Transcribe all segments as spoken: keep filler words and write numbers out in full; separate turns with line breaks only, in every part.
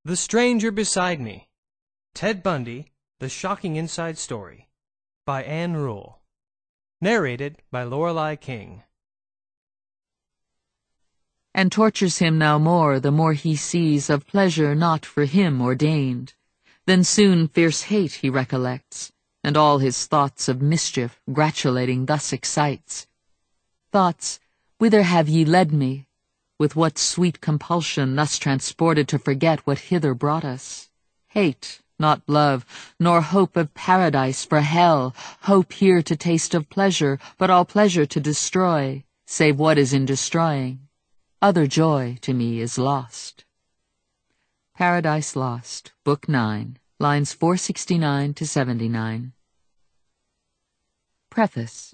The Stranger Beside Me, Ted Bundy, The Shocking Inside Story, by Ann Rule. Narrated by Lorelei King.
And tortures him now more the more he sees of pleasure not for him ordained. Then soon fierce hate he recollects, and all his thoughts of mischief gratulating thus excites. Thoughts, whither have ye led me? With what sweet compulsion thus transported to forget what hither brought us? Hate, not love, nor hope of paradise for hell, hope here to taste of pleasure, but all pleasure to destroy, save what is in destroying. Other joy to me is lost. Paradise Lost, Book nine, lines four sixty-nine to seventy-nine. Preface.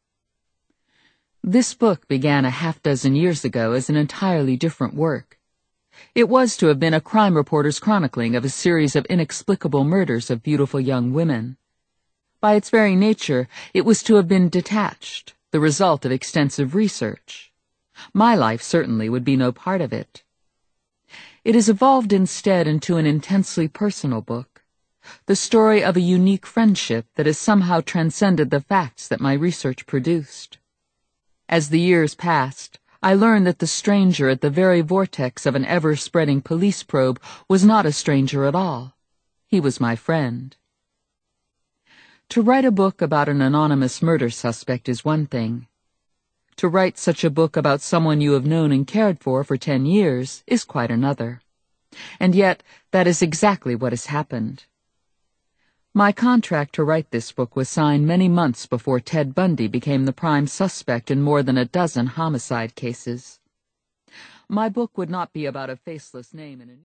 This book began a half-dozen years ago as an entirely different work. It was to have been a crime reporter's chronicling of a series of inexplicable murders of beautiful young women. By its very nature, it was to have been detached, the result of extensive research. My life certainly would be no part of it. It has evolved instead into an intensely personal book, the story of a unique friendship that has somehow transcended the facts that my research produced. As the years passed, I learned that the stranger at the very vortex of an ever-spreading police probe was not a stranger at all. He was my friend. To write a book about an anonymous murder suspect is one thing. To write such a book about someone you have known and cared for for ten years is quite another. And yet, that is exactly what has happened. My contract to write this book was signed many months before Ted Bundy became the prime suspect in more than a dozen homicide cases. My book would not be about a faceless name in a